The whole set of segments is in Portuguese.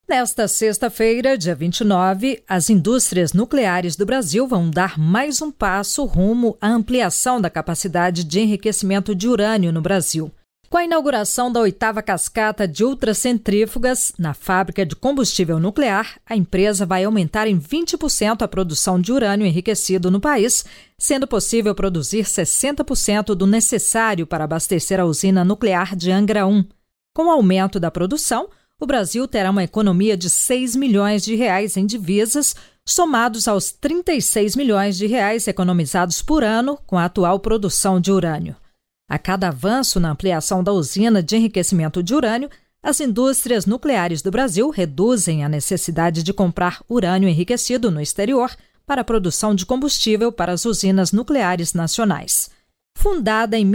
Nesta sexta-feira, dia 29, as indústrias nucleares do Brasil vão dar mais um passo rumo à ampliação da capacidade de enriquecimento de urânio no Brasil. Com a inauguração da 8ª cascata de ultracentrífugas na fábrica de combustível nuclear, a empresa vai aumentar em 20% a produção de urânio enriquecido no país, sendo possível produzir 60% do necessário para abastecer a usina nuclear de Angra 1. Com o aumento da produção, o Brasil terá uma economia de 6 milhões de reais em divisas, somados aos 36 milhões de reais economizados por ano com a atual produção de urânio. A cada avanço na ampliação da usina de enriquecimento de urânio, as indústrias nucleares do Brasil reduzem a necessidade de comprar urânio enriquecido no exterior para a produção de combustível para as usinas nucleares nacionais. Fundada em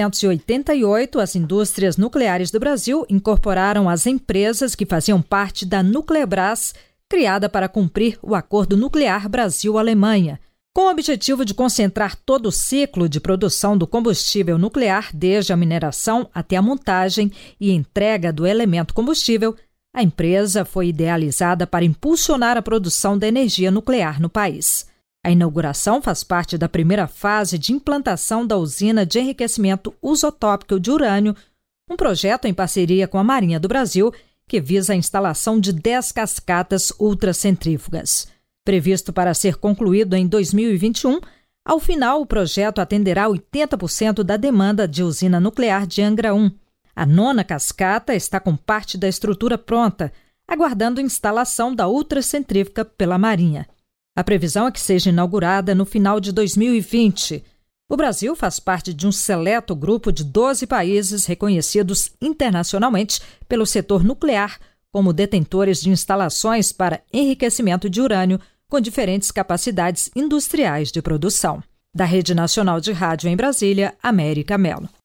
1988, as indústrias nucleares do Brasil incorporaram as empresas que faziam parte da Nuclebras, criada para cumprir o Acordo Nuclear Brasil-Alemanha, com o objetivo de concentrar todo o ciclo de produção do combustível nuclear, desde a mineração até a montagem e entrega do elemento combustível. A empresa foi idealizada para impulsionar a produção da energia nuclear no país. A inauguração faz parte da primeira fase de implantação da usina de enriquecimento usotópico de urânio, um projeto em parceria com a Marinha do Brasil que visa a instalação de 10 cascatas ultracentrífugas. Previsto para ser concluído em 2021, ao final o projeto atenderá 80% da demanda de usina nuclear de Angra 1. A 9ª cascata está com parte da estrutura pronta, aguardando instalação da ultracentrífuga pela Marinha. A previsão é que seja inaugurada no final de 2020. O Brasil faz parte de um seleto grupo de 12 países reconhecidos internacionalmente pelo setor nuclear como detentores de instalações para enriquecimento de urânio com diferentes capacidades industriais de produção. Da Rede Nacional de Rádio em Brasília, América Mello.